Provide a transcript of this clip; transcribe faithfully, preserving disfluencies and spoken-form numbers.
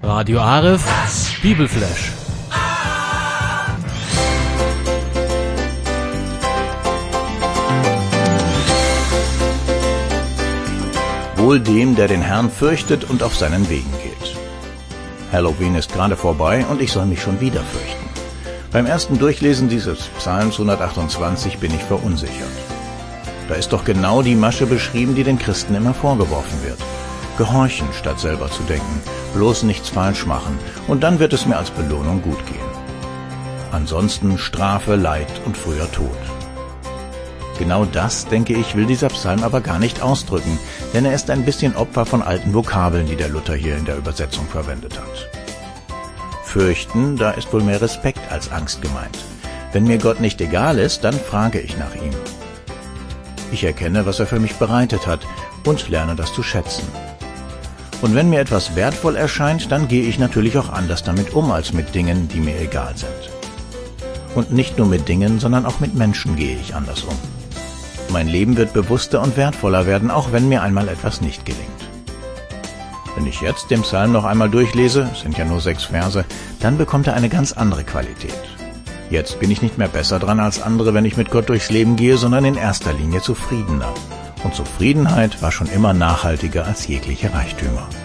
Radio Aref, Bibelflash. Wohl dem, der den Herrn fürchtet und auf seinen Wegen geht. Halloween ist gerade vorbei und ich soll mich schon wieder fürchten. Beim ersten Durchlesen dieses Psalms hundertachtundzwanzig bin ich verunsichert. Da ist doch genau die Masche beschrieben, die den Christen immer vorgeworfen wird. Gehorchen, statt selber zu denken, bloß nichts falsch machen, und dann wird es mir als Belohnung gut gehen. Ansonsten Strafe, Leid und früher Tod. Genau das, denke ich, will dieser Psalm aber gar nicht ausdrücken, denn er ist ein bisschen Opfer von alten Vokabeln, die der Luther hier in der Übersetzung verwendet hat. Fürchten, da ist wohl mehr Respekt als Angst gemeint. Wenn mir Gott nicht egal ist, dann frage ich nach ihm. Ich erkenne, was er für mich bereitet hat, und lerne das zu schätzen. Und wenn mir etwas wertvoll erscheint, dann gehe ich natürlich auch anders damit um als mit Dingen, die mir egal sind. Und nicht nur mit Dingen, sondern auch mit Menschen gehe ich anders um. Mein Leben wird bewusster und wertvoller werden, auch wenn mir einmal etwas nicht gelingt. Wenn ich jetzt den Psalm noch einmal durchlese, es sind ja nur sechs Verse, dann bekommt er eine ganz andere Qualität. Jetzt bin ich nicht mehr besser dran als andere, wenn ich mit Gott durchs Leben gehe, sondern in erster Linie zufriedener. Und Zufriedenheit war schon immer nachhaltiger als jegliche Reichtümer.